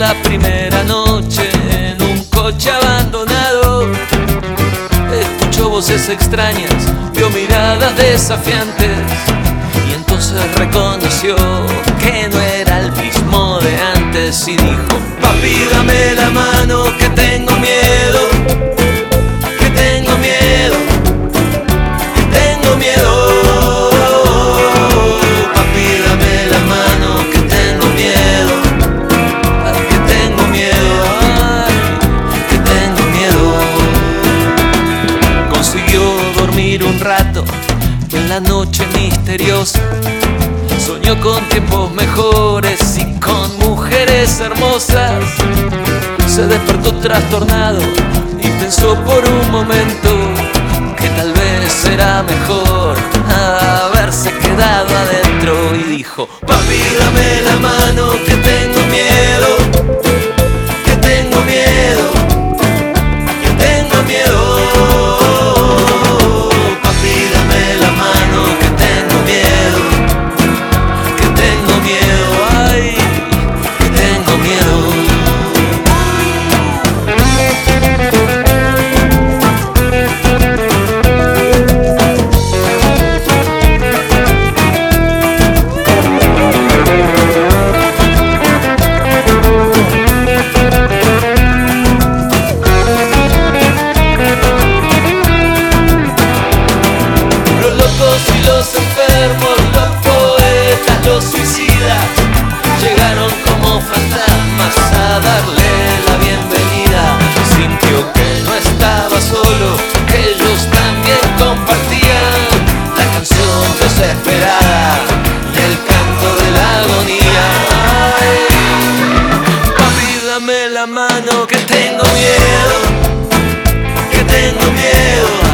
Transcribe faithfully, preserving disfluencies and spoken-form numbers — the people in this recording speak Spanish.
la primera noche en un coche abandonado. Escuchó voces extrañas, vio miradas desafiantes y entonces reconoció que no era el mismo de antes y dijo: papi, dame la mano que tengo miedo, que tengo miedo, que tengo miedo. Papi, dame la mano que tengo miedo, ay, que tengo miedo, ay, que tengo miedo. Consiguió dormir un rato y en la noche misteriosa soñó con tiempos mejores y con mujeres hermosas. Se despertó trastornado y pensó por un momento que tal vez era mejor haberse quedado adentro y dijo: papi, dame la mano que tengo miedo, que tengo miedo, que tengo miedo. Papi, dame la mano que tengo miedo, que tengo miedo, ay, que tengo miedo. Los locos y los enfermos, los poetas, los suicidas llegaron como fantasmas a darle la bienvenida. Sintió que no estaba solo, que ellos también compartían la canción desesperada del canto de la agonía. Ay, papi, dame la mano que tengo miedo, que tengo miedo.